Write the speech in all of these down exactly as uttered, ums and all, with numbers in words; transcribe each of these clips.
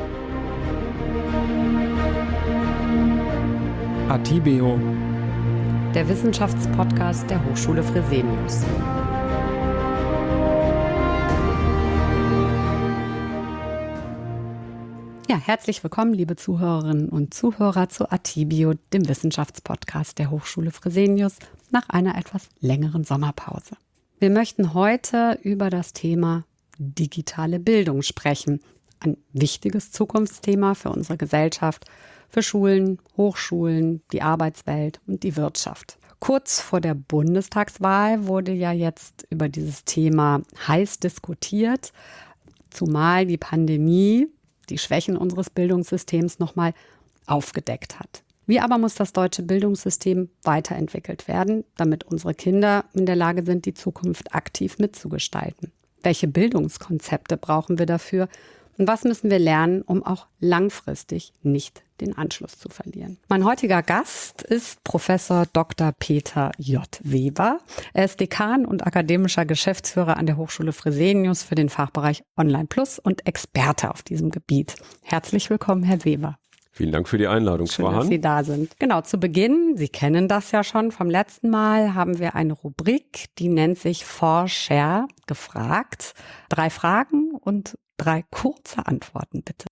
Atibeo, der Wissenschaftspodcast der Hochschule Fresenius. Ja, herzlich willkommen, liebe Zuhörerinnen und Zuhörer, zu Atibeo, dem Wissenschaftspodcast der Hochschule Fresenius, nach einer etwas längeren Sommerpause. Wir möchten heute über das Thema digitale Bildung sprechen. Ein wichtiges Zukunftsthema für unsere Gesellschaft, für Schulen, Hochschulen, die Arbeitswelt und die Wirtschaft. Kurz vor der Bundestagswahl wurde ja jetzt über dieses Thema heiß diskutiert, zumal die Pandemie die Schwächen unseres Bildungssystems nochmal aufgedeckt hat. Wie aber muss das deutsche Bildungssystem weiterentwickelt werden, damit unsere Kinder in der Lage sind, die Zukunft aktiv mitzugestalten? Welche Bildungskonzepte brauchen wir dafür? Und was müssen wir lernen, um auch langfristig nicht den Anschluss zu verlieren? Mein heutiger Gast ist Professor Doktor Peter J. Weber. Er ist Dekan und akademischer Geschäftsführer an der Hochschule Fresenius für den Fachbereich Online Plus und Experte auf diesem Gebiet. Herzlich willkommen, Herr Weber. Vielen Dank für die Einladung, Schön, Frau Hahn. dass Sie da sind. Genau, zu Beginn, Sie kennen das ja schon vom letzten Mal, haben wir eine Rubrik, die nennt sich Forscher gefragt. Drei Fragen und drei kurze Antworten, bitte.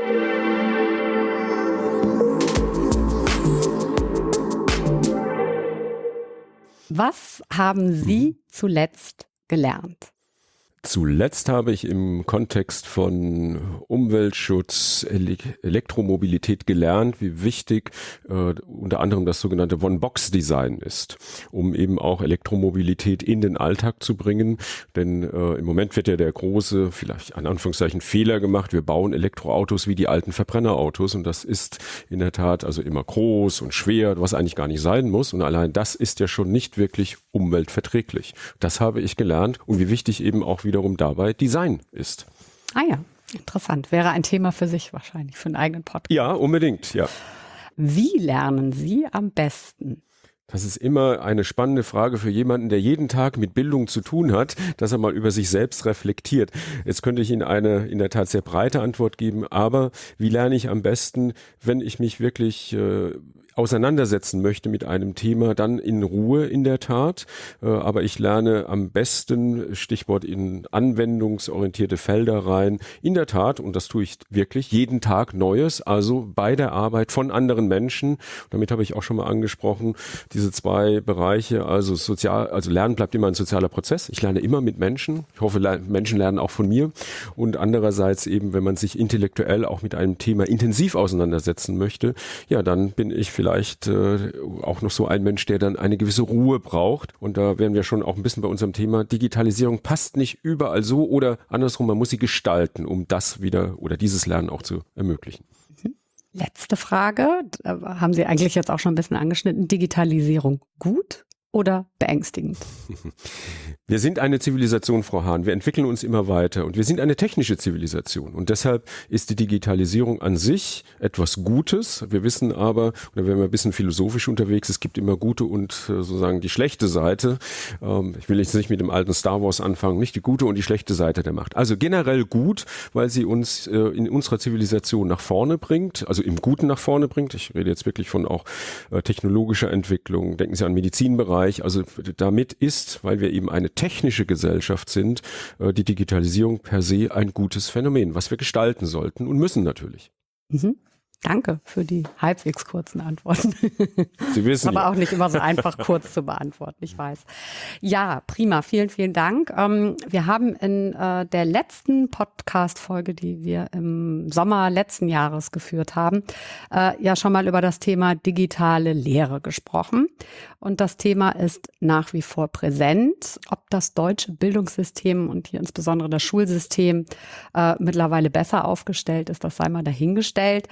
Was haben Sie zuletzt gelernt? Zuletzt habe ich im Kontext von Umweltschutz, Ele- Elektromobilität gelernt, wie wichtig äh, unter anderem das sogenannte One-Box-Design ist, um eben auch Elektromobilität in den Alltag zu bringen. Denn äh, im Moment wird ja der große, vielleicht an Anführungszeichen, Fehler gemacht. Wir bauen Elektroautos wie die alten Verbrennerautos und das ist in der Tat also immer groß und schwer, was eigentlich gar nicht sein muss. Und allein das ist ja schon nicht wirklich umweltverträglich. Das habe ich gelernt und wie wichtig eben auch wiederum dabei Design ist. Ah ja, interessant. Wäre ein Thema für sich wahrscheinlich, für einen eigenen Podcast. Ja, unbedingt, ja. Wie lernen Sie am besten? Das ist immer eine spannende Frage für jemanden, der jeden Tag mit Bildung zu tun hat, dass er mal über sich selbst reflektiert. Jetzt könnte ich Ihnen eine in der Tat sehr breite Antwort geben, aber wie lerne ich am besten, wenn ich mich wirklich äh, auseinandersetzen möchte mit einem Thema, dann in Ruhe in der Tat. Äh, aber ich lerne am besten, Stichwort in anwendungsorientierte Felder rein, in der Tat, und das tue ich wirklich, jeden Tag Neues, also bei der Arbeit von anderen Menschen. Damit habe ich auch schon mal angesprochen, diese zwei Bereiche, also sozial, also Lernen bleibt immer ein sozialer Prozess. Ich lerne immer mit Menschen. Ich hoffe, Menschen lernen auch von mir. Und andererseits eben, wenn man sich intellektuell auch mit einem Thema intensiv auseinandersetzen möchte, ja, dann bin ich vielleicht Vielleicht äh, auch noch so ein Mensch, der dann eine gewisse Ruhe braucht. Und da wären wir schon auch ein bisschen bei unserem Thema. Digitalisierung passt nicht überall so oder andersrum, man muss sie gestalten, um das wieder oder dieses Lernen auch zu ermöglichen. Letzte Frage, da haben Sie eigentlich jetzt auch schon ein bisschen angeschnitten. Digitalisierung gut oder beängstigend? Wir sind eine Zivilisation, Frau Hahn. Wir entwickeln uns immer weiter und wir sind eine technische Zivilisation. Und deshalb ist die Digitalisierung an sich etwas Gutes. Wir wissen aber, oder wenn wir ein bisschen philosophisch unterwegs, es gibt immer gute und sozusagen die schlechte Seite. Ähm, ich will jetzt nicht mit dem alten Star Wars anfangen, nicht die gute und die schlechte Seite der Macht. Also generell gut, weil sie uns äh, in unserer Zivilisation nach vorne bringt, also im Guten nach vorne bringt. Ich rede jetzt wirklich von auch äh, technologischer Entwicklung. Denken Sie an Medizinbereich. Also damit ist, weil wir eben eine technische Gesellschaft sind, die Digitalisierung per se ein gutes Phänomen, was wir gestalten sollten und müssen natürlich. Mhm. Danke für die halbwegs kurzen Antworten. Sie wissen Aber ja. auch nicht immer so einfach kurz zu beantworten, ich weiß. Ja, prima, vielen, vielen Dank. Ähm, wir haben in äh, der letzten Podcast-Folge, die wir im Sommer letzten Jahres geführt haben, äh, ja schon mal über das Thema digitale Lehre gesprochen. Und das Thema ist nach wie vor präsent. Ob das deutsche Bildungssystem und hier insbesondere das Schulsystem äh, mittlerweile besser aufgestellt ist, das sei mal dahingestellt.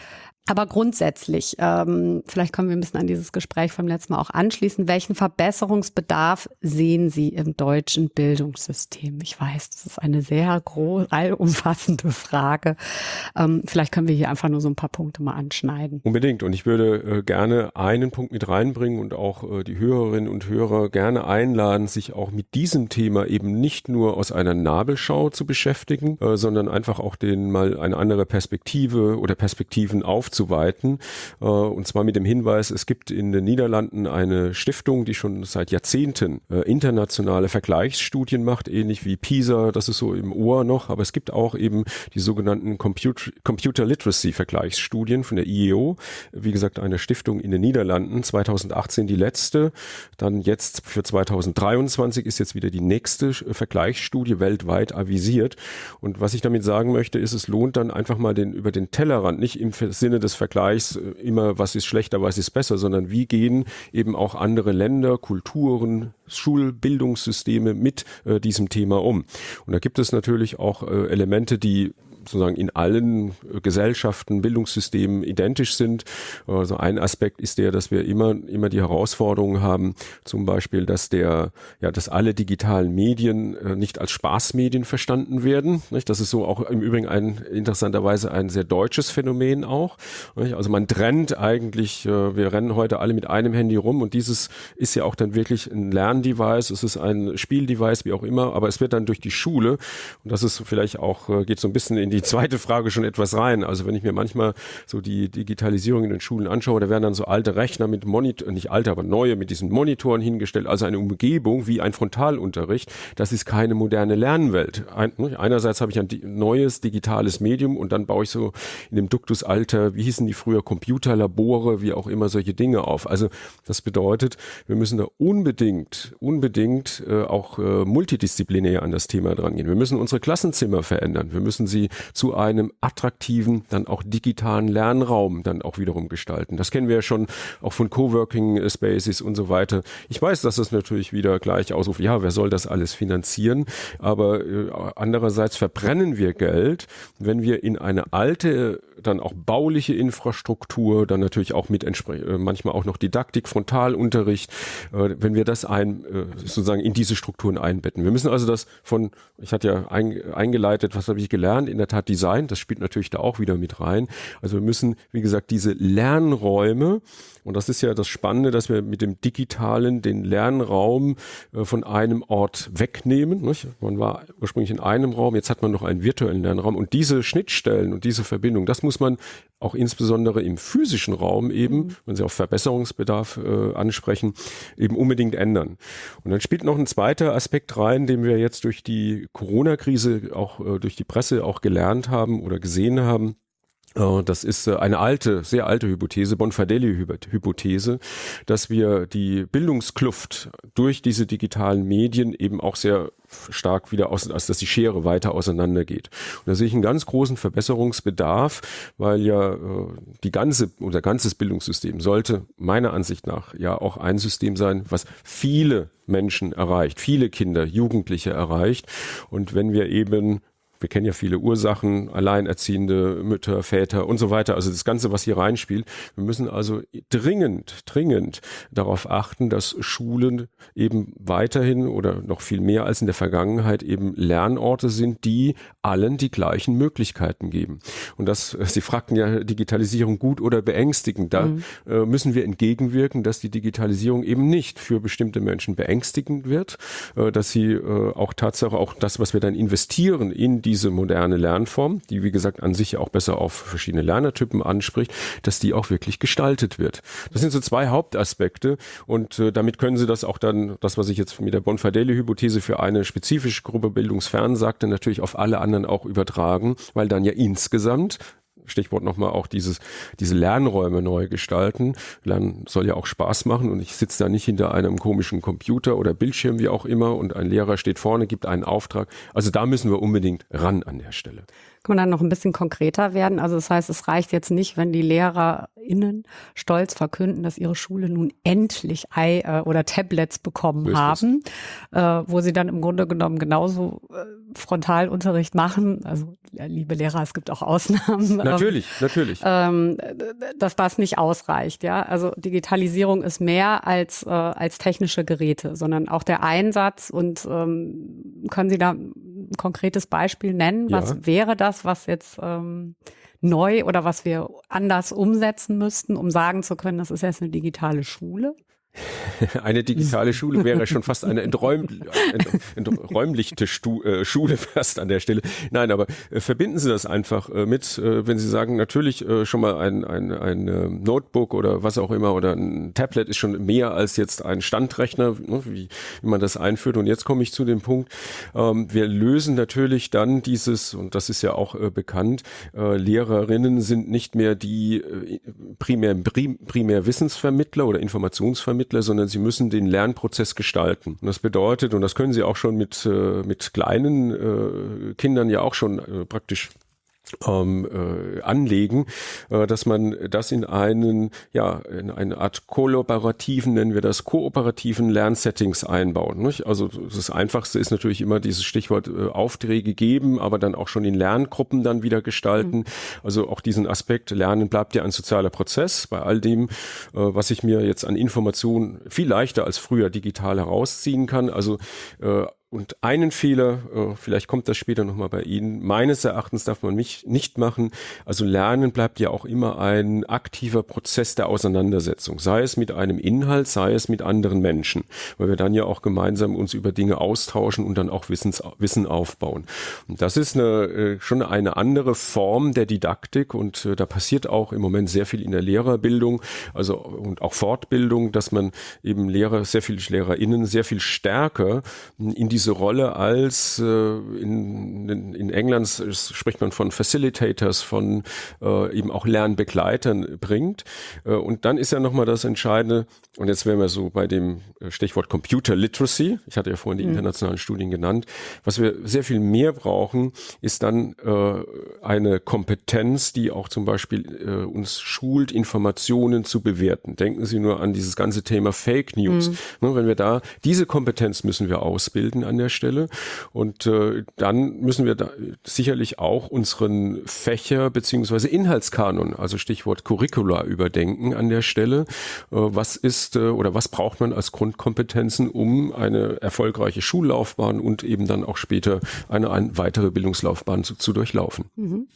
Aber grundsätzlich, ähm, vielleicht können wir ein bisschen an dieses Gespräch vom letzten Mal auch anschließen. Welchen Verbesserungsbedarf sehen Sie im deutschen Bildungssystem? Ich weiß, das ist eine sehr groß, allumfassende Frage. Ähm, vielleicht können wir hier einfach nur so ein paar Punkte mal anschneiden. Unbedingt. Und ich würde äh, gerne einen Punkt mit reinbringen und auch äh, die Hörerinnen und Hörer gerne einladen, sich auch mit diesem Thema eben nicht nur aus einer Nabelschau zu beschäftigen, äh, sondern einfach auch den mal eine andere Perspektive oder Perspektiven aufzunehmen. zu weiten. Und zwar mit dem Hinweis, es gibt in den Niederlanden eine Stiftung, die schon seit Jahrzehnten internationale Vergleichsstudien macht, ähnlich wie PISA, das ist so im Ohr noch, aber es gibt auch eben die sogenannten Computer, Computer Literacy Vergleichsstudien von der I E O, wie gesagt eine Stiftung in den Niederlanden, zweitausendachtzehn die letzte, dann jetzt für zweitausenddreiundzwanzig ist jetzt wieder die nächste Vergleichsstudie weltweit avisiert. Und was ich damit sagen möchte, ist, es lohnt dann einfach mal den über den Tellerrand, nicht im Sinne des Vergleichs immer, was ist schlechter, was ist besser, sondern wie gehen eben auch andere Länder, Kulturen, Schulbildungssysteme mit äh, diesem Thema um. Und da gibt es natürlich auch äh, Elemente, die sozusagen in allen Gesellschaften, Bildungssystemen identisch sind. Also ein Aspekt ist der, dass wir immer, immer die Herausforderungen haben, zum Beispiel, dass der, ja, dass alle digitalen Medien äh, nicht als Spaßmedien verstanden werden. Nicht? Das ist so auch im Übrigen ein, interessanterweise ein sehr deutsches Phänomen auch. Nicht? Also man trennt eigentlich, äh, wir rennen heute alle mit einem Handy rum und dieses ist ja auch dann wirklich ein Lerndevice, es ist ein Spieldevice, wie auch immer, aber es wird dann durch die Schule, und das ist vielleicht auch, äh, geht so ein bisschen in die die zweite Frage schon etwas rein. Also wenn ich mir manchmal so die Digitalisierung in den Schulen anschaue, da werden dann so alte Rechner mit Monitor, nicht alte, aber neue, mit diesen Monitoren hingestellt, also eine Umgebung wie ein Frontalunterricht. Das ist keine moderne Lernwelt. Ein, einerseits habe ich ein neues digitales Medium und dann baue ich so in dem Duktusalter, wie hießen die früher, Computerlabore, wie auch immer solche Dinge auf. Also das bedeutet, wir müssen da unbedingt, unbedingt äh, auch äh, multidisziplinär an das Thema dran gehen. Wir müssen unsere Klassenzimmer verändern. Wir müssen sie zu einem attraktiven, dann auch digitalen Lernraum dann auch wiederum gestalten. Das kennen wir ja schon auch von Coworking Spaces und so weiter. Ich weiß, dass das natürlich wieder gleich ausruft, ja, wer soll das alles finanzieren? Aber äh, andererseits verbrennen wir Geld, wenn wir in eine alte, dann auch bauliche Infrastruktur, dann natürlich auch mit entspre- äh, manchmal auch noch Didaktik, Frontalunterricht, äh, wenn wir das ein, äh, sozusagen in diese Strukturen einbetten. Wir müssen also das von, ich hatte ja ein, eingeleitet, was habe ich gelernt? In der Tat Design, das spielt natürlich da auch wieder mit rein. Also wir müssen, wie gesagt, diese Lernräume, und das ist ja das Spannende, dass wir mit dem Digitalen den Lernraum äh, von einem Ort wegnehmen. Nicht? Man war ursprünglich in einem Raum, jetzt hat man noch einen virtuellen Lernraum, und diese Schnittstellen und diese Verbindung, das muss man auch insbesondere im physischen Raum eben, mhm. wenn Sie auf Verbesserungsbedarf äh, ansprechen, eben unbedingt ändern. Und dann spielt noch ein zweiter Aspekt rein, den wir jetzt durch die Corona-Krise, auch äh, durch die Presse auch gelernt haben oder gesehen haben. Das ist eine alte, sehr alte Hypothese, Bonfardelli-Hypothese, dass wir die Bildungskluft durch diese digitalen Medien eben auch sehr stark wieder aus, als dass die Schere weiter auseinandergeht. Und da sehe ich einen ganz großen Verbesserungsbedarf, weil ja äh, die ganze, unser ganzes Bildungssystem sollte meiner Ansicht nach ja auch ein System sein, was viele Menschen erreicht, viele Kinder, Jugendliche erreicht. Und wenn wir eben wir kennen ja viele Ursachen, alleinerziehende Mütter, Väter und so weiter, also das Ganze, was hier reinspielt. Wir müssen also dringend, dringend darauf achten, dass Schulen eben weiterhin oder noch viel mehr als in der Vergangenheit eben Lernorte sind, die allen die gleichen Möglichkeiten geben. Und das, Sie fragten ja, Digitalisierung gut oder beängstigend. Da mhm. äh, müssen wir entgegenwirken, dass die Digitalisierung eben nicht für bestimmte Menschen beängstigend wird, äh, dass sie äh, auch Tatsache, auch das, was wir dann investieren in diese moderne Lernform, die wie gesagt an sich auch besser auf verschiedene Lernertypen anspricht, dass die auch wirklich gestaltet wird. Das sind so zwei Hauptaspekte, und äh, damit können Sie das auch dann, das was ich jetzt mit der Bonfardelli-Hypothese für eine spezifische Gruppe bildungsfern sagte, natürlich auf alle anderen auch übertragen, weil dann ja insgesamt, Stichwort nochmal auch dieses, diese Lernräume neu gestalten. Lernen soll ja auch Spaß machen, und ich sitze da nicht hinter einem komischen Computer oder Bildschirm, wie auch immer, und ein Lehrer steht vorne, gibt einen Auftrag. Also da müssen wir unbedingt ran an der Stelle. Kann man dann noch ein bisschen konkreter werden? Also das heißt, es reicht jetzt nicht, wenn die LehrerInnen stolz verkünden, dass ihre Schule nun endlich I- äh, oder Tablets bekommen haben, äh, wo sie dann im Grunde genommen genauso äh, Frontalunterricht machen. Also ja, liebe Lehrer, es gibt auch Ausnahmen. Natürlich, ähm, natürlich. Ähm, dass das nicht ausreicht. Ja, also Digitalisierung ist mehr als äh, als technische Geräte, sondern auch der Einsatz. Und ähm, können Sie da ein konkretes Beispiel nennen? Was Ja. wäre das, was jetzt ähm, neu oder was wir anders umsetzen müssten, um sagen zu können, das ist jetzt eine digitale Schule? Eine digitale Schule wäre schon fast eine enträum, ent, enträumlichte Stu, äh, Schule fast an der Stelle. Nein, aber äh, verbinden Sie das einfach äh, mit, äh, wenn Sie sagen, natürlich äh, schon mal ein, ein, ein äh, Notebook oder was auch immer oder ein Tablet ist schon mehr als jetzt ein Standrechner, ne, wie, wie man das einführt. Und jetzt komme ich zu dem Punkt, ähm, wir lösen natürlich dann dieses, und das ist ja auch äh, bekannt, äh, Lehrerinnen sind nicht mehr die äh, primär, primär Wissensvermittler oder Informationsvermittler, sondern sie müssen den Lernprozess gestalten. Und das bedeutet, und das können sie auch schon mit, äh, mit kleinen äh, Kindern ja auch schon äh, praktisch Ähm, äh, anlegen, äh, dass man das in einen, ja, in eine Art kollaborativen, nennen wir das, kooperativen Lernsettings einbauen. Nicht? Also das Einfachste ist natürlich immer dieses Stichwort äh, Aufträge geben, aber dann auch schon in Lerngruppen dann wieder gestalten. Mhm. Also auch diesen Aspekt, Lernen bleibt ja ein sozialer Prozess. Bei all dem, äh, was ich mir jetzt an Informationen viel leichter als früher digital herausziehen kann. Also äh, Und einen Fehler, äh, vielleicht kommt das später nochmal bei Ihnen, meines Erachtens darf man mich nicht machen. Also Lernen bleibt ja auch immer ein aktiver Prozess der Auseinandersetzung, sei es mit einem Inhalt, sei es mit anderen Menschen, weil wir dann ja auch gemeinsam uns über Dinge austauschen und dann auch Wissens, Wissen aufbauen. Und das ist eine, äh, schon eine andere Form der Didaktik und äh, da passiert auch im Moment sehr viel in der Lehrerbildung, also und auch Fortbildung, dass man eben Lehrer, sehr viele LehrerInnen sehr viel stärker in diese Rolle als äh, in, in, in England spricht man von Facilitators, von äh, eben auch Lernbegleitern bringt. Äh, und dann ist ja nochmal das Entscheidende, und jetzt wären wir so bei dem Stichwort Computer Literacy, ich hatte ja vorhin die mhm. internationalen Studien genannt, was wir sehr viel mehr brauchen, ist dann äh, eine Kompetenz, die auch zum Beispiel äh, uns schult, Informationen zu bewerten. Denken Sie nur an dieses ganze Thema Fake News. Mhm. Ne, wenn wir da, diese Kompetenz müssen wir ausbilden an der Stelle. Und äh, dann müssen wir da sicherlich auch unseren Fächer beziehungsweise Inhaltskanon, also Stichwort Curricula, überdenken an der Stelle. Äh, was ist äh, oder was braucht man als Grundkompetenzen, um eine erfolgreiche Schullaufbahn und eben dann auch später eine, eine weitere Bildungslaufbahn zu, zu durchlaufen? Mhm.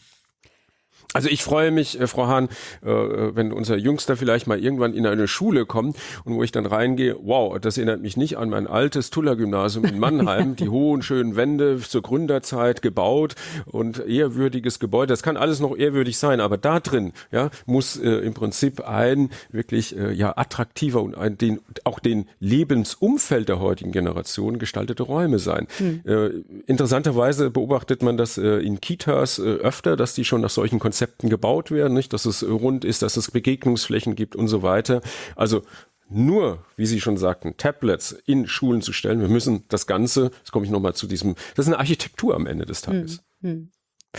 Also ich freue mich, äh, Frau Hahn, äh, wenn unser Jüngster vielleicht mal irgendwann in eine Schule kommt und wo ich dann reingehe, wow, das erinnert mich nicht an mein altes Tuller-Gymnasium in Mannheim, die hohen, schönen Wände zur Gründerzeit gebaut und ehrwürdiges Gebäude. Das kann alles noch ehrwürdig sein, aber da drin ja, muss äh, im Prinzip ein wirklich äh, ja attraktiver und ein, den, auch den Lebensumfeld der heutigen Generation gestaltete Räume sein. Hm. Äh, interessanterweise beobachtet man das äh, in Kitas äh, öfter, dass die schon nach solchen Konzepten gebaut werden, nicht, dass es rund ist, dass es Begegnungsflächen gibt und so weiter. Also nur, wie Sie schon sagten, Tablets in Schulen zu stellen. Wir müssen das Ganze, jetzt komme ich nochmal zu diesem, das ist eine Architektur am Ende des Tages. Hm, hm.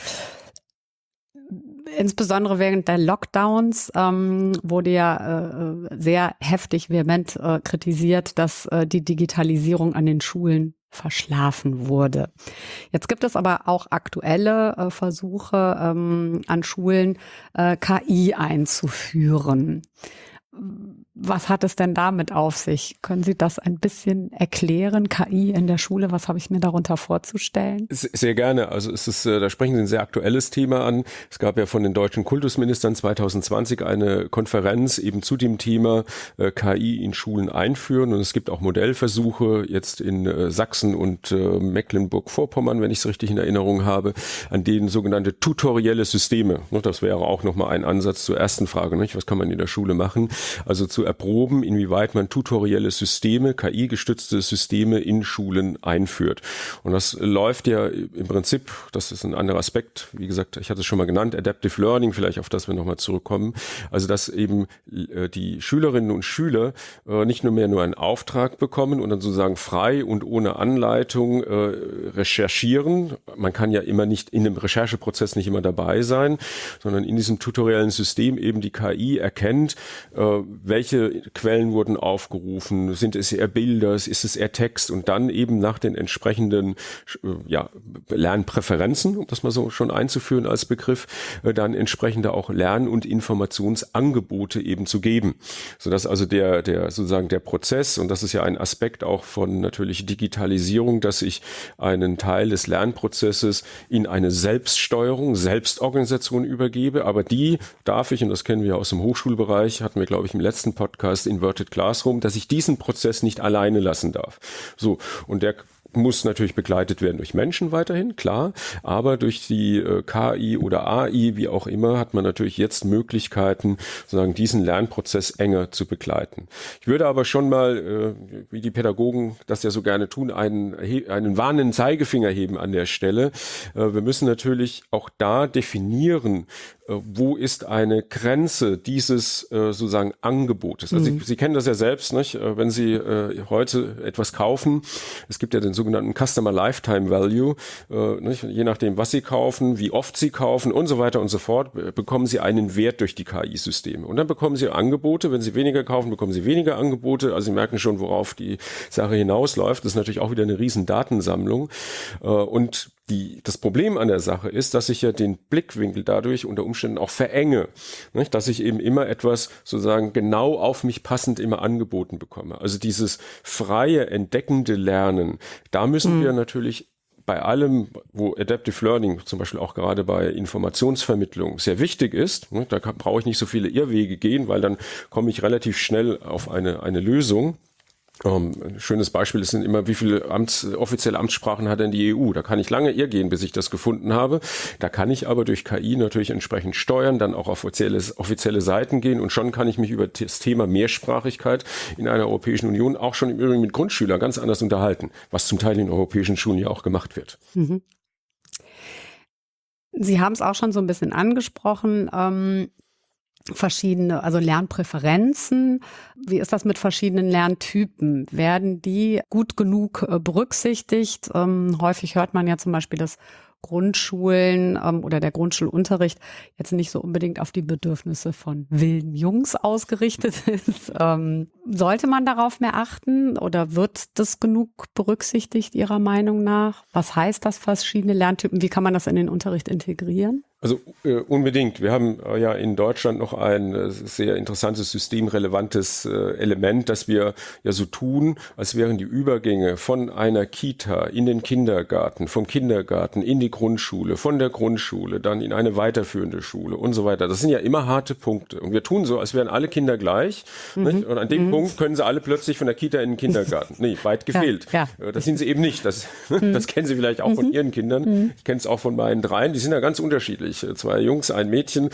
Insbesondere während der Lockdowns ähm, wurde ja äh, sehr heftig vehement äh, kritisiert, dass äh, die Digitalisierung an den Schulen verschlafen wurde. Jetzt gibt es aber auch aktuelle äh, Versuche ähm, an Schulen, äh, K I einzuführen. Was hat es denn damit auf sich? Können Sie das ein bisschen erklären? K I in der Schule, was habe ich mir darunter vorzustellen? Sehr gerne. Also es ist, da sprechen Sie ein sehr aktuelles Thema an. Es gab ja von den deutschen Kultusministern zwanzig zwanzig eine Konferenz eben zu dem Thema äh, K I in Schulen einführen. Und es gibt auch Modellversuche jetzt in äh, Sachsen und äh, Mecklenburg-Vorpommern, wenn ich es richtig in Erinnerung habe, an denen sogenannte tutorielle Systeme. Das wäre auch nochmal ein Ansatz zur ersten Frage. Nicht? Was kann man in der Schule machen? Also zu erproben, inwieweit man tutorielle Systeme, K I-gestützte Systeme in Schulen einführt. Und das läuft ja im Prinzip, das ist ein anderer Aspekt, wie gesagt, ich hatte es schon mal genannt, Adaptive Learning, vielleicht auf das wir nochmal zurückkommen, also dass eben die Schülerinnen und Schüler nicht nur mehr nur einen Auftrag bekommen und dann sozusagen frei und ohne Anleitung recherchieren. Man kann ja immer nicht in dem Rechercheprozess nicht immer dabei sein, sondern in diesem tutoriellen System eben die K I erkennt, welche Quellen wurden aufgerufen, sind es eher Bilder, ist es eher Text und dann eben nach den entsprechenden ja, Lernpräferenzen, um das mal so schon einzuführen als Begriff, dann entsprechende auch Lern- und Informationsangebote eben zu geben. Sodass also der, der sozusagen der Prozess, und das ist ja ein Aspekt auch von natürlich Digitalisierung, dass ich einen Teil des Lernprozesses in eine Selbststeuerung, Selbstorganisation übergebe, aber die darf ich, und das kennen wir aus dem Hochschulbereich, hatten wir glaube ich im letzten Podcast Inverted Classroom, dass ich diesen Prozess nicht alleine lassen darf. So, und der muss natürlich begleitet werden durch Menschen weiterhin, klar, aber durch die äh, K I oder A I, wie auch immer, hat man natürlich jetzt Möglichkeiten, sozusagen diesen Lernprozess enger zu begleiten. Ich würde aber schon mal, äh, wie die Pädagogen das ja so gerne tun, einen, einen warnenden Zeigefinger heben an der Stelle. Äh, wir müssen natürlich auch da definieren, äh, wo ist eine Grenze dieses äh, sozusagen Angebotes. Also mhm. Sie, Sie kennen das ja selbst, nicht? Äh, wenn Sie äh, heute etwas kaufen, es gibt ja den sogenannten Customer Lifetime Value, äh, nicht? Je nachdem, was Sie kaufen, wie oft Sie kaufen und so weiter und so fort, be- bekommen Sie einen Wert durch die K I-Systeme. Und dann bekommen Sie Angebote. Wenn Sie weniger kaufen, bekommen Sie weniger Angebote. Also Sie merken schon, worauf die Sache hinausläuft. Das ist natürlich auch wieder eine riesen Datensammlung. Äh, und Die, das Problem an der Sache ist, dass ich ja den Blickwinkel dadurch unter Umständen auch verenge, nicht? Dass ich eben immer etwas sozusagen genau auf mich passend immer angeboten bekomme. Also dieses freie, entdeckende Lernen, da müssen mhm. wir natürlich bei allem, wo Adaptive Learning zum Beispiel auch gerade bei Informationsvermittlung sehr wichtig ist, ne? Da kann, brauche ich nicht so viele Irrwege gehen, weil dann komme ich relativ schnell auf eine, eine Lösung. Um, ein schönes Beispiel ist immer, wie viele Amts, offizielle Amtssprachen hat denn die E U? Da kann ich lange irrgehen, bis ich das gefunden habe. Da kann ich aber durch K I natürlich entsprechend steuern, dann auch auf offizielle, offizielle Seiten gehen und schon kann ich mich über das Thema Mehrsprachigkeit in einer Europäischen Union auch schon im Übrigen mit Grundschülern ganz anders unterhalten, was zum Teil in europäischen Schulen ja auch gemacht wird. Mhm. Sie haben es auch schon so ein bisschen angesprochen, ähm verschiedene, also Lernpräferenzen. Wie ist das mit verschiedenen Lerntypen? Werden die gut genug äh, berücksichtigt? Ähm, häufig hört man ja zum Beispiel, dass Grundschulen ähm, oder der Grundschulunterricht jetzt nicht so unbedingt auf die Bedürfnisse von wilden Jungs ausgerichtet ist. Ähm, sollte man darauf mehr achten oder wird das genug berücksichtigt Ihrer Meinung nach? Was heißt das, verschiedene Lerntypen? Wie kann man das in den Unterricht integrieren? Also äh, unbedingt. Wir haben äh, ja in Deutschland noch ein äh, sehr interessantes, systemrelevantes äh, Element, dass wir ja so tun, als wären die Übergänge von einer Kita in den Kindergarten, vom Kindergarten in die Grundschule, von der Grundschule dann in eine weiterführende Schule und so weiter. Das sind ja immer harte Punkte. Und wir tun so, als wären alle Kinder gleich. Mhm. Nicht? Und an dem mhm. Punkt können sie alle plötzlich von der Kita in den Kindergarten. Nee, weit gefehlt. Ja, ja. Das sind sie eben nicht. Das, mhm. das kennen Sie vielleicht auch von Ihren Kindern. Mhm. Ich kenne es auch von meinen dreien. Die sind ja ganz unterschiedlich. Zwei Jungs, ein Mädchen.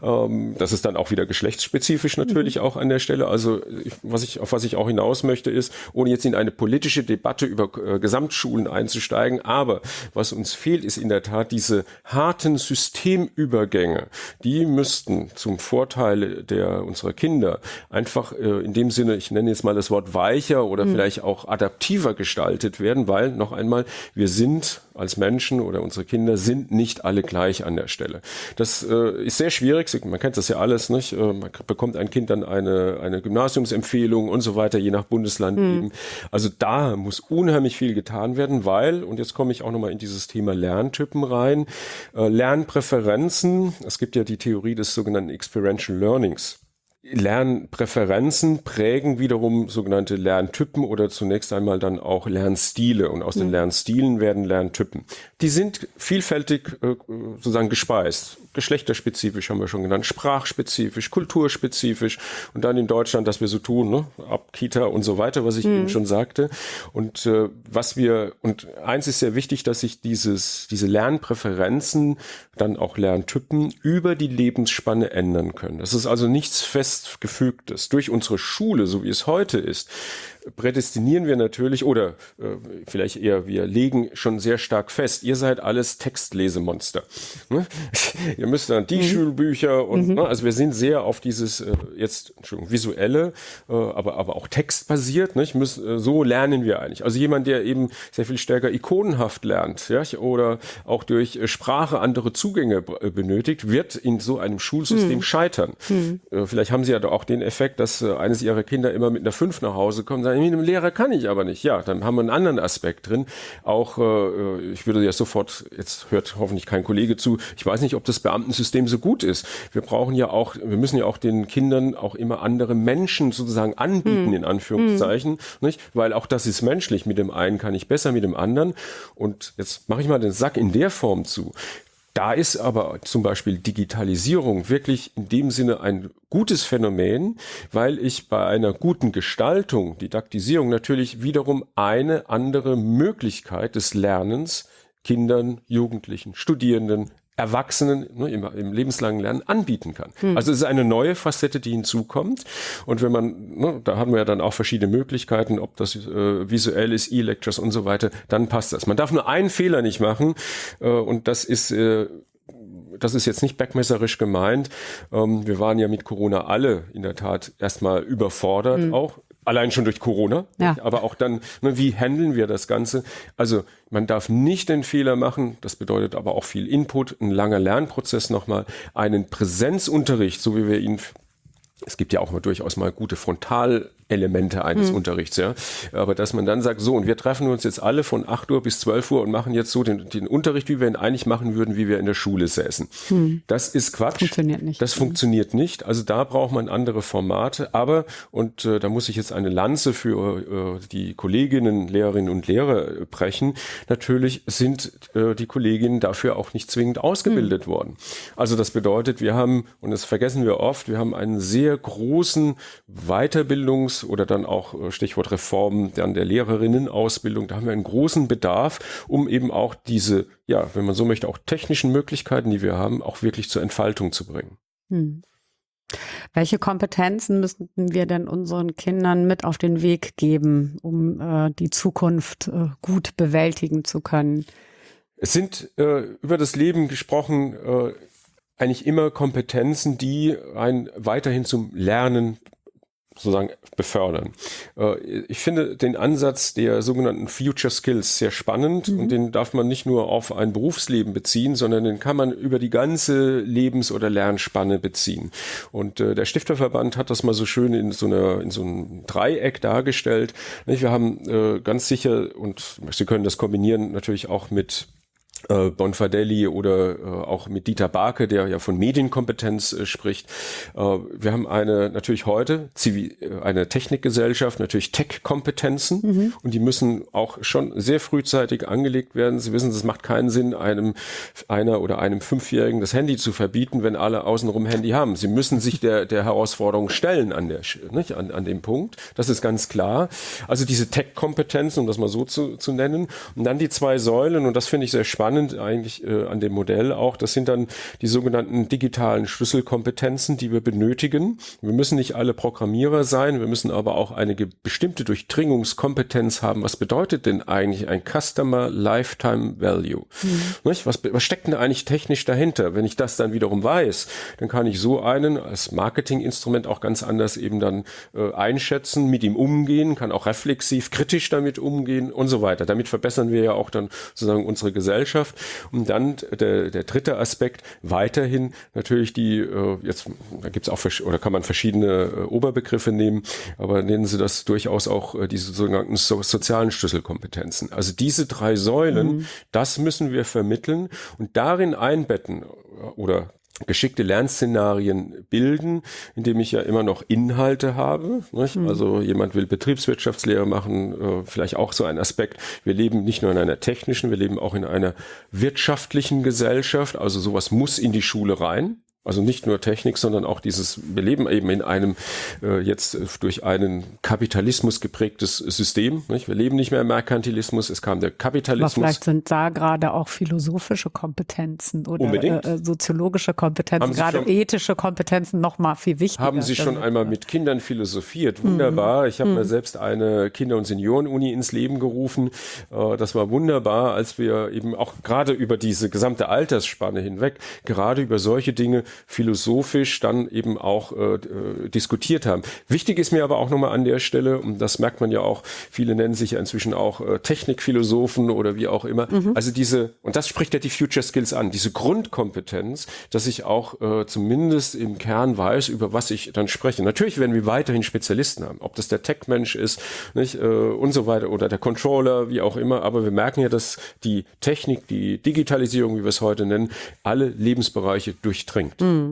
Das ist dann auch wieder geschlechtsspezifisch natürlich mhm. auch an der Stelle. Also was ich, auf was ich auch hinaus möchte ist, ohne jetzt in eine politische Debatte über Gesamtschulen einzusteigen, aber was uns fehlt, ist in der Tat diese harten Systemübergänge. Die müssten zum Vorteil der unserer Kinder einfach in dem Sinne, ich nenne jetzt mal das Wort weicher oder mhm. vielleicht auch adaptiver gestaltet werden, weil noch einmal, wir sind als Menschen oder unsere Kinder sind nicht alle gleich an der Stelle. Das äh, ist sehr schwierig, man kennt das ja alles, nicht? Man bekommt ein Kind dann eine, eine Gymnasiumsempfehlung und so weiter, je nach Bundesland mhm. eben. Also da muss unheimlich viel getan werden, weil, und jetzt komme ich auch nochmal in dieses Thema Lerntypen rein, äh, Lernpräferenzen, es gibt ja die Theorie des sogenannten Experiential Learnings. Lernpräferenzen prägen wiederum sogenannte Lerntypen oder zunächst einmal dann auch Lernstile und aus mhm. den Lernstilen werden Lerntypen. Die sind vielfältig äh, sozusagen gespeist. geschlechterspezifisch haben wir schon genannt, sprachspezifisch, kulturspezifisch und dann in Deutschland, dass wir so tun, ne? Ab Kita und so weiter, was ich hm. eben schon sagte. Und äh, was wir, und eins ist sehr wichtig, dass sich dieses, diese Lernpräferenzen, dann auch Lerntypen über die Lebensspanne ändern können. Das ist also nichts Festgefügtes. Durch unsere Schule, so wie es heute ist, prädestinieren wir natürlich, oder äh, vielleicht eher, wir legen schon sehr stark fest, ihr seid alles Textlesemonster. Ne? Ihr müsst dann die mhm. Schulbücher und, mhm. ne, also wir sind sehr auf dieses äh, jetzt, Entschuldigung, visuelle, äh, aber, aber auch textbasiert, nicht? Müssen, äh, so lernen wir eigentlich. Also jemand, der eben sehr viel stärker ikonenhaft lernt, ja, oder auch durch äh, Sprache andere Zugänge äh, benötigt, wird in so einem Schulsystem mhm. scheitern. Mhm. Äh, vielleicht haben Sie ja auch den Effekt, dass äh, eines Ihrer Kinder immer mit einer fünf nach Hause kommt und sagt, mit einem Lehrer kann ich aber nicht. Ja, dann haben wir einen anderen Aspekt drin. Auch, äh, ich würde ja sofort, jetzt hört hoffentlich kein Kollege zu, ich weiß nicht, ob das Beamtensystem so gut ist. Wir brauchen ja auch, wir müssen ja auch den Kindern auch immer andere Menschen sozusagen anbieten, hm. in Anführungszeichen, hm. nicht? Weil auch das ist menschlich. Mit dem einen kann ich besser, mit dem anderen. Und jetzt mache ich mal den Sack in der Form zu. Da ist aber zum Beispiel Digitalisierung wirklich in dem Sinne ein gutes Phänomen, weil ich bei einer guten Gestaltung, Didaktisierung natürlich wiederum eine andere Möglichkeit des Lernens Kindern, Jugendlichen, Studierenden, Erwachsenen, ne, im, im lebenslangen Lernen anbieten kann. Hm. Also es ist eine neue Facette, die hinzukommt. Und wenn man, ne, da haben wir ja dann auch verschiedene Möglichkeiten, ob das äh, visuell ist, E-Lectures und so weiter, dann passt das. Man darf nur einen Fehler nicht machen äh, und das ist äh, das ist jetzt nicht backmesserisch gemeint. Ähm, wir waren ja mit Corona alle in der Tat erstmal überfordert, hm. auch. Allein schon durch Corona, ja. Aber auch dann, ne, wie handeln wir das Ganze? Also man darf nicht den Fehler machen, das bedeutet aber auch viel Input, ein langer Lernprozess nochmal, einen Präsenzunterricht, so wie wir ihn, es gibt ja auch mal durchaus mal gute Frontalelemente eines hm. Unterrichts, ja, aber dass man dann sagt, so, und wir treffen uns jetzt alle von acht Uhr bis zwölf Uhr und machen jetzt so den, den Unterricht, wie wir ihn eigentlich machen würden, wie wir in der Schule säßen. Hm. Das ist Quatsch. Funktioniert nicht. Das funktioniert nicht. Also da braucht man andere Formate, aber, und äh, da muss ich jetzt eine Lanze für äh, die Kolleginnen, Lehrerinnen und Lehrer äh, brechen. Natürlich sind äh, die Kolleginnen dafür auch nicht zwingend ausgebildet hm. worden. Also das bedeutet, wir haben, und das vergessen wir oft, wir haben einen sehr großen Weiterbildungs- oder dann auch Stichwort Reform dann der Lehrerinnenausbildung, da haben wir einen großen Bedarf, um eben auch diese, ja, wenn man so möchte, auch technischen Möglichkeiten, die wir haben, auch wirklich zur Entfaltung zu bringen. Hm. Welche Kompetenzen müssen wir denn unseren Kindern mit auf den Weg geben, um äh, die Zukunft äh, gut bewältigen zu können? Es sind äh, über das Leben gesprochen, äh, eigentlich immer Kompetenzen, die einen weiterhin zum Lernen sozusagen befördern. Ich finde den Ansatz der sogenannten Future Skills sehr spannend mhm. und den darf man nicht nur auf ein Berufsleben beziehen, sondern den kann man über die ganze Lebens- oder Lernspanne beziehen. Und der Stifterverband hat das mal so schön in so einer, in so einem Dreieck dargestellt. Wir haben ganz sicher, und Sie können das kombinieren natürlich auch mit Äh, Bonfadelli oder äh, auch mit Dieter Barke, der ja von Medienkompetenz äh, spricht. Äh, wir haben eine natürlich heute Zivil, äh, eine Technikgesellschaft, natürlich Tech-Kompetenzen mhm. und die müssen auch schon sehr frühzeitig angelegt werden. Sie wissen, es macht keinen Sinn, einem einer oder einem Fünfjährigen das Handy zu verbieten, wenn alle außenrum Handy haben. Sie müssen sich der der Herausforderung stellen an der nicht an an dem Punkt. Das ist ganz klar. Also diese Tech-Kompetenzen, um das mal so zu zu nennen, und dann die zwei Säulen, und das finde ich sehr spannend. Spannend eigentlich äh, an dem Modell auch, das sind dann die sogenannten digitalen Schlüsselkompetenzen, die wir benötigen. Wir müssen nicht alle Programmierer sein, wir müssen aber auch eine bestimmte Durchdringungskompetenz haben. Was bedeutet denn eigentlich ein Customer Lifetime Value? Mhm. Nicht? Was, was steckt denn eigentlich technisch dahinter? Wenn ich das dann wiederum weiß, dann kann ich so einen als Marketinginstrument auch ganz anders eben dann äh, einschätzen, mit ihm umgehen, kann auch reflexiv, kritisch damit umgehen und so weiter. Damit verbessern wir ja auch dann sozusagen unsere Gesellschaft. Und dann der, der dritte Aspekt, weiterhin natürlich die, äh, jetzt, da gibt's auch, oder kann man verschiedene äh, Oberbegriffe nehmen, aber nennen Sie das durchaus auch äh, diese sogenannten so, sozialen Schlüsselkompetenzen. Also diese drei Säulen, mhm. das müssen wir vermitteln und darin einbetten oder geschickte Lernszenarien bilden, indem ich ja immer noch Inhalte habe. Nicht? Mhm. Also jemand will Betriebswirtschaftslehre machen, äh, vielleicht auch so ein Aspekt. Wir leben nicht nur in einer technischen, wir leben auch in einer wirtschaftlichen Gesellschaft. Also sowas muss in die Schule rein. Also nicht nur Technik, sondern auch dieses, wir leben eben in einem äh, jetzt durch einen Kapitalismus geprägtes System. Nicht? Wir leben nicht mehr im Merkantilismus, es kam der Kapitalismus. Aber vielleicht sind da gerade auch philosophische Kompetenzen oder äh, soziologische Kompetenzen, gerade schon, ethische Kompetenzen noch mal viel wichtiger. Haben Sie schon einmal mit Kindern philosophiert? Wunderbar. Mhm. Ich habe mhm. mir selbst eine Kinder- und Senioren-Uni ins Leben gerufen. Äh, das war wunderbar, als wir eben auch gerade über diese gesamte Altersspanne hinweg, gerade über solche Dinge philosophisch dann eben auch äh, diskutiert haben. Wichtig ist mir aber auch nochmal an der Stelle, und das merkt man ja auch, viele nennen sich ja inzwischen auch äh, Technikphilosophen oder wie auch immer, mhm. also diese, und das spricht ja die Future Skills an, diese Grundkompetenz, dass ich auch äh, zumindest im Kern weiß, über was ich dann spreche. Natürlich werden wir weiterhin Spezialisten haben, ob das der Tech-Mensch ist, nicht, äh, und so weiter, oder der Controller, wie auch immer, aber wir merken ja, dass die Technik, die Digitalisierung, wie wir es heute nennen, alle Lebensbereiche durchdringt.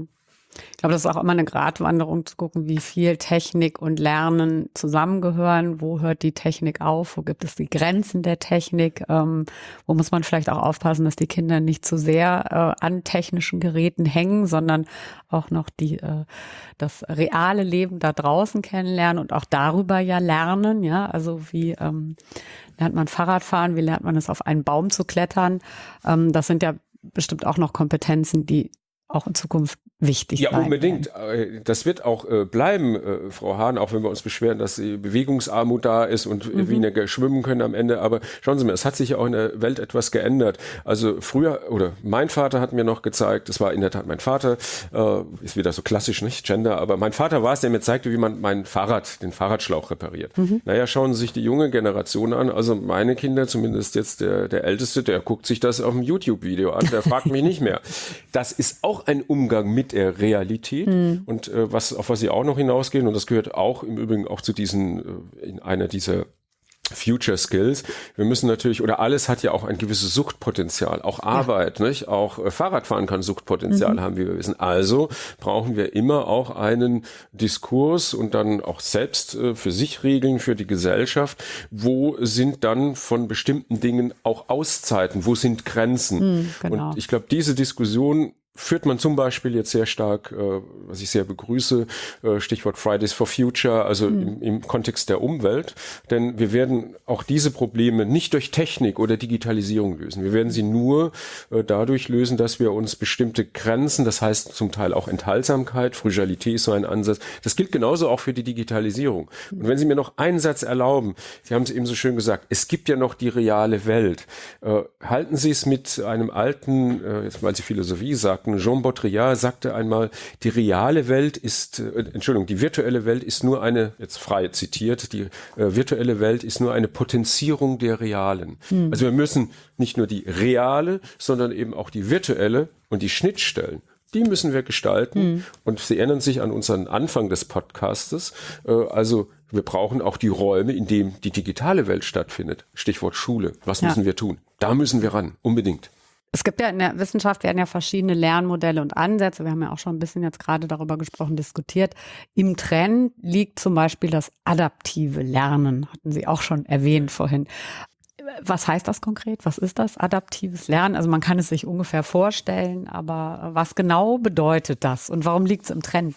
Ich glaube, das ist auch immer eine Gratwanderung zu gucken, wie viel Technik und Lernen zusammengehören. Wo hört die Technik auf? Wo gibt es die Grenzen der Technik? Ähm, wo muss man vielleicht auch aufpassen, dass die Kinder nicht zu sehr äh, an technischen Geräten hängen, sondern auch noch die äh, das reale Leben da draußen kennenlernen und auch darüber ja lernen. Ja, also wie ähm, lernt man Fahrradfahren? Wie lernt man es, auf einen Baum zu klettern? Ähm, das sind ja bestimmt auch noch Kompetenzen, die auch in Zukunft wichtig ja, sein. Ja, unbedingt. Werden. Das wird auch äh, bleiben, äh, Frau Hahn, auch wenn wir uns beschweren, dass die Bewegungsarmut da ist und mhm. weniger schwimmen können am Ende. Aber schauen Sie mal, es hat sich ja auch in der Welt etwas geändert. Also früher, oder mein Vater hat mir noch gezeigt, das war in der Tat mein Vater, äh, ist wieder so klassisch, nicht Gender, aber mein Vater war es, der mir zeigte, wie man mein Fahrrad, den Fahrradschlauch repariert. Mhm. Naja, schauen Sie sich die junge Generation an. Also meine Kinder, zumindest jetzt der, der Älteste, der guckt sich das auf dem YouTube-Video an, der fragt mich nicht mehr. Das ist auch ein Umgang mit der Realität mhm. und äh, was auf was Sie auch noch hinausgehen, und das gehört auch im Übrigen auch zu diesen, äh, in einer dieser Future Skills. Wir müssen natürlich, oder alles hat ja auch ein gewisses Suchtpotenzial, auch Arbeit, ja. nicht? Auch äh, Fahrradfahren kann Suchtpotenzial mhm. haben, wie wir wissen. Also brauchen wir immer auch einen Diskurs und dann auch selbst äh, für sich Regeln, für die Gesellschaft. Wo sind dann von bestimmten Dingen auch Auszeiten? Wo sind Grenzen? Mhm, genau. Und ich glaube, diese Diskussion führt man zum Beispiel jetzt sehr stark, äh, was ich sehr begrüße, äh, Stichwort Fridays for Future, also mhm. im, im Kontext der Umwelt. Denn wir werden auch diese Probleme nicht durch Technik oder Digitalisierung lösen. Wir werden sie nur äh, dadurch lösen, dass wir uns bestimmte Grenzen, das heißt zum Teil auch Enthaltsamkeit, Frugalität ist so ein Ansatz. Das gilt genauso auch für die Digitalisierung. Mhm. Und wenn Sie mir noch einen Satz erlauben, Sie haben es eben so schön gesagt, es gibt ja noch die reale Welt. Äh, halten Sie es mit einem alten, äh, jetzt weil Sie Philosophie sagen, Jean Baudrillard sagte einmal, die reale Welt ist, äh, Entschuldigung, die virtuelle Welt ist nur eine, jetzt frei zitiert, die äh, virtuelle Welt ist nur eine Potenzierung der realen. Hm. Also wir müssen nicht nur die reale, sondern eben auch die virtuelle und die Schnittstellen, die müssen wir gestalten. Hm. Und Sie erinnern sich an unseren Anfang des Podcastes, äh, also wir brauchen auch die Räume, in denen die digitale Welt stattfindet. Stichwort Schule. Was ja. müssen wir tun? Da müssen wir ran, unbedingt. Es gibt ja in der Wissenschaft werden ja verschiedene Lernmodelle und Ansätze. Wir haben ja auch schon ein bisschen jetzt gerade darüber gesprochen, diskutiert. Im Trend liegt zum Beispiel das adaptive Lernen, hatten Sie auch schon erwähnt vorhin. Was heißt das konkret? Was ist das adaptives Lernen? Also man kann es sich ungefähr vorstellen, aber was genau bedeutet das und warum liegt es im Trend?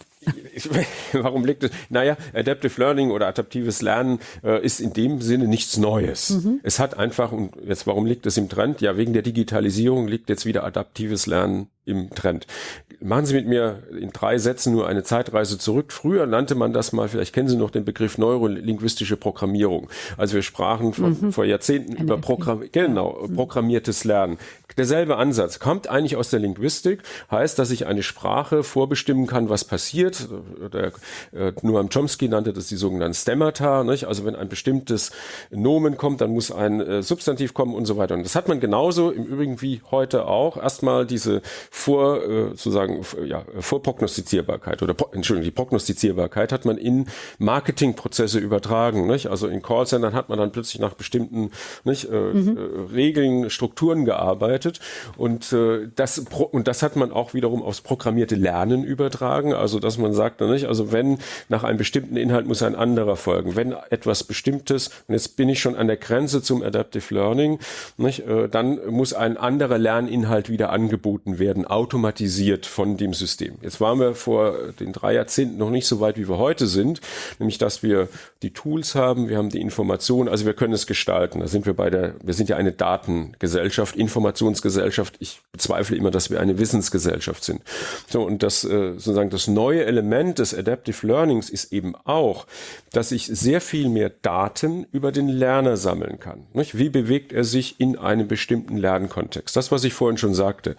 Warum liegt es? Naja, Adaptive Learning oder adaptives Lernen äh, ist in dem Sinne nichts Neues. Mhm. Es hat einfach, und jetzt warum liegt es im Trend? Ja, wegen der Digitalisierung liegt jetzt wieder adaptives Lernen im Trend. Machen Sie mit mir in drei Sätzen nur eine Zeitreise zurück. Früher nannte man das mal, vielleicht kennen Sie noch den Begriff neurolinguistische Programmierung. Also wir sprachen von, mhm. vor Jahrzehnten N L P. Über Programm, genau, mhm. programmiertes Lernen. Derselbe Ansatz kommt eigentlich aus der Linguistik, heißt, dass ich eine Sprache vorbestimmen kann, was passiert. Der, äh, Noam Chomsky nannte das die sogenannten Stemmata, nicht? Also wenn ein bestimmtes Nomen kommt, dann muss ein äh, Substantiv kommen und so weiter. Und das hat man genauso im Übrigen wie heute auch. Erstmal diese vor, äh, sozusagen, ja, Vorprognostizierbarkeit oder, Entschuldigung, die Prognostizierbarkeit hat man in Marketingprozesse übertragen, nicht? Also in Callcentern hat man dann plötzlich nach bestimmten, nicht, äh, mhm. äh, Regeln, Strukturen gearbeitet und äh, das und das hat man auch wiederum aufs programmierte Lernen übertragen, also dass man sagt, nicht, also wenn nach einem bestimmten Inhalt muss ein anderer folgen, wenn etwas Bestimmtes, und jetzt bin ich schon an der Grenze zum Adaptive Learning, nicht, äh, dann muss ein anderer Lerninhalt wieder angeboten werden, automatisiert von dem System. Jetzt waren wir vor den drei Jahrzehnten noch nicht so weit, wie wir heute sind, nämlich dass wir die Tools haben, wir haben die Informationen, also wir können es gestalten. Da sind wir bei der, wir sind ja eine Datengesellschaft, Informationsgesellschaft. Ich bezweifle immer, dass wir eine Wissensgesellschaft sind. So, und das äh, sozusagen das neue Element des Adaptive Learnings ist eben auch, dass ich sehr viel mehr Daten über den Lerner sammeln kann. Nicht? Wie bewegt er sich in einem bestimmten Lernkontext? Das, was ich vorhin schon sagte,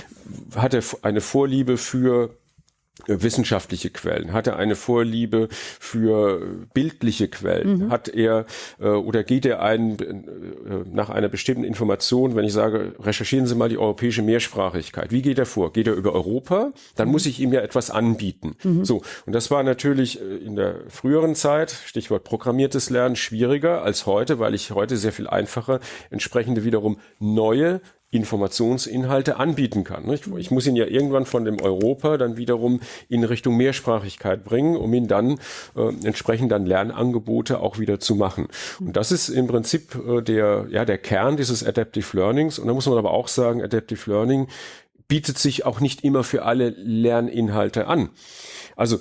hat er eine Vorliebe für wissenschaftliche Quellen, hat er eine Vorliebe für bildliche Quellen, mhm. hat er äh, oder geht er ein, äh, nach einer bestimmten Information, wenn ich sage, recherchieren Sie mal die europäische Mehrsprachigkeit, wie geht er vor? Geht er über Europa? Dann mhm. muss ich ihm ja etwas anbieten. Mhm. So, und das war natürlich in der früheren Zeit, Stichwort programmiertes Lernen, schwieriger als heute, weil ich heute sehr viel einfacher entsprechende wiederum neue Informationsinhalte anbieten kann. Nicht? Ich muss ihn ja irgendwann von dem Europa dann wiederum in Richtung Mehrsprachigkeit bringen, um ihn dann äh, entsprechend dann Lernangebote auch wieder zu machen. Und das ist im Prinzip äh, der, ja, der Kern dieses Adaptive Learnings. Und da muss man aber auch sagen, Adaptive Learning bietet sich auch nicht immer für alle Lerninhalte an. Also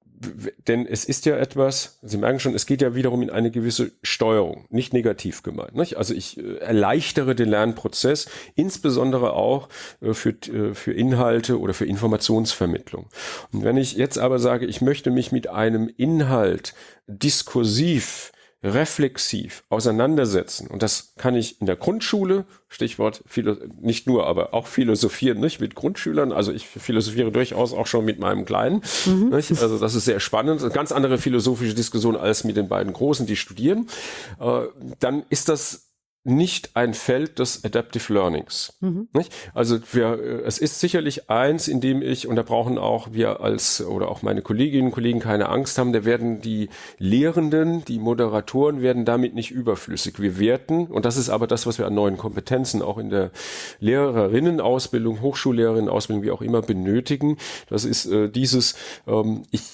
denn es ist ja etwas, Sie merken schon, es geht ja wiederum in eine gewisse Steuerung, nicht negativ gemeint. Nicht? Also ich äh, erleichtere den Lernprozess, insbesondere auch äh, für, äh, für Inhalte oder für Informationsvermittlung. Und wenn ich jetzt aber sage, ich möchte mich mit einem Inhalt diskursiv, reflexiv auseinandersetzen. Und das kann ich in der Grundschule, Stichwort, Philo- nicht nur, aber auch philosophieren, nicht, mit Grundschülern. Also ich philosophiere durchaus auch schon mit meinem Kleinen. Mhm. Nicht? Also das ist sehr spannend. Eine ganz andere philosophische Diskussion als mit den beiden Großen, die studieren. Äh, dann ist das nicht ein Feld des Adaptive Learnings. Mhm. Nicht? Also wir, es ist sicherlich eins, in dem ich, und da brauchen auch wir als, oder auch meine Kolleginnen und Kollegen keine Angst haben, da werden die Lehrenden, die Moderatoren werden damit nicht überflüssig. Wir werten, und das ist aber das, was wir an neuen Kompetenzen auch in der Lehrerinnenausbildung, Hochschullehrerinnenausbildung, wie auch immer benötigen. Das ist äh, dieses, ähm, ich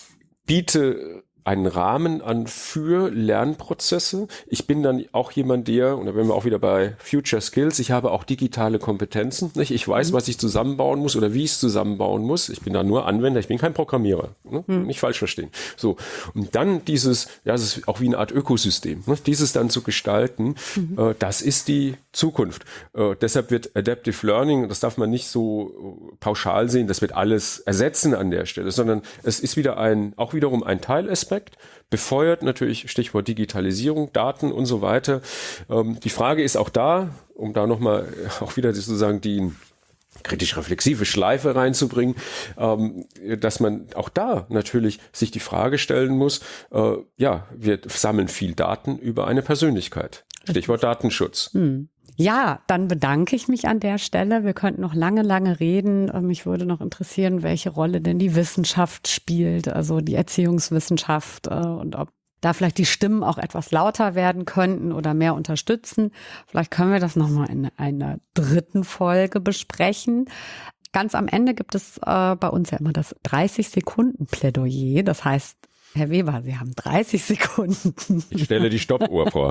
biete einen Rahmen an für Lernprozesse. Ich bin dann auch jemand, der, und da wären wir auch wieder bei Future Skills, ich habe auch digitale Kompetenzen. Nicht? Ich weiß, mhm. was ich zusammenbauen muss oder wie ich es zusammenbauen muss. Ich bin da nur Anwender, ich bin kein Programmierer. Ne? Mhm. Nicht falsch verstehen. So. Und dann dieses, ja, das ist auch wie eine Art Ökosystem, ne? Dieses dann zu gestalten, mhm. äh, das ist die Zukunft. Äh, deshalb wird Adaptive Learning, das darf man nicht so pauschal sehen, das wird alles ersetzen an der Stelle, sondern es ist wieder ein, auch wiederum ein Teilaspekt, befeuert natürlich, Stichwort Digitalisierung, Daten und so weiter. Ähm, die Frage ist auch da, um da nochmal auch wieder sozusagen die kritisch-reflexive Schleife reinzubringen, ähm, dass man auch da natürlich sich die Frage stellen muss, äh, ja, wir sammeln viel Daten über eine Persönlichkeit. Stichwort Datenschutz. Hm. Ja, dann bedanke ich mich an der Stelle. Wir könnten noch lange, lange reden. Mich würde noch interessieren, welche Rolle denn die Wissenschaft spielt, also die Erziehungswissenschaft, und ob da vielleicht die Stimmen auch etwas lauter werden könnten oder mehr unterstützen. Vielleicht können wir das nochmal in einer dritten Folge besprechen. Ganz am Ende gibt es äh, bei uns ja immer das dreißig-Sekunden-Plädoyer. Das heißt, Herr Weber, Sie haben dreißig Sekunden. Ich stelle die Stoppuhr vor.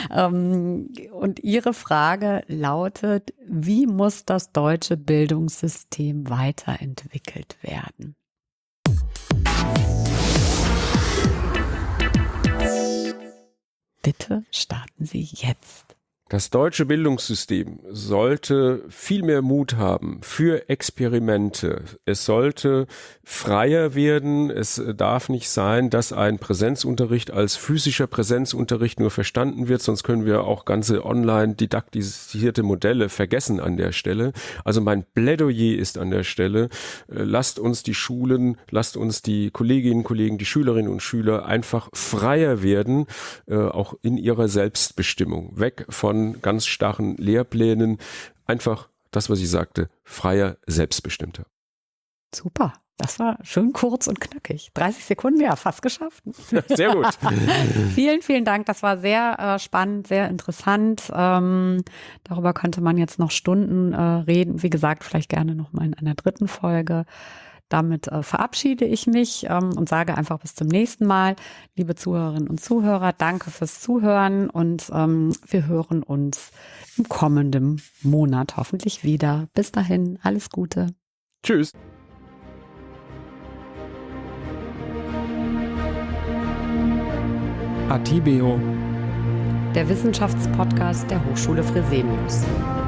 ähm, und Ihre Frage lautet, wie muss das deutsche Bildungssystem weiterentwickelt werden? Bitte starten Sie jetzt. Das deutsche Bildungssystem sollte viel mehr Mut haben für Experimente. Es sollte freier werden. Es darf nicht sein, dass ein Präsenzunterricht als physischer Präsenzunterricht nur verstanden wird, sonst können wir auch ganze online didaktisierte Modelle vergessen an der Stelle. Also mein Plädoyer ist an der Stelle, lasst uns die Schulen, lasst uns die Kolleginnen und Kollegen, die Schülerinnen und Schüler einfach freier werden, auch in ihrer Selbstbestimmung. Weg von ganz starren Lehrplänen, einfach das, was ich sagte, freier, selbstbestimmter. Super. Das war schön kurz und knackig. dreißig Sekunden, ja, fast geschafft. Sehr gut. Vielen, vielen Dank. Das war sehr äh, spannend, sehr interessant. Ähm, darüber könnte man jetzt noch Stunden äh, reden. Wie gesagt, vielleicht gerne noch mal in einer dritten Folge. Damit äh, verabschiede ich mich ähm, und sage einfach bis zum nächsten Mal. Liebe Zuhörerinnen und Zuhörer, danke fürs Zuhören und ähm, wir hören uns im kommenden Monat hoffentlich wieder. Bis dahin, alles Gute. Tschüss. Atibeo, Der Wissenschaftspodcast der Hochschule Fresenius.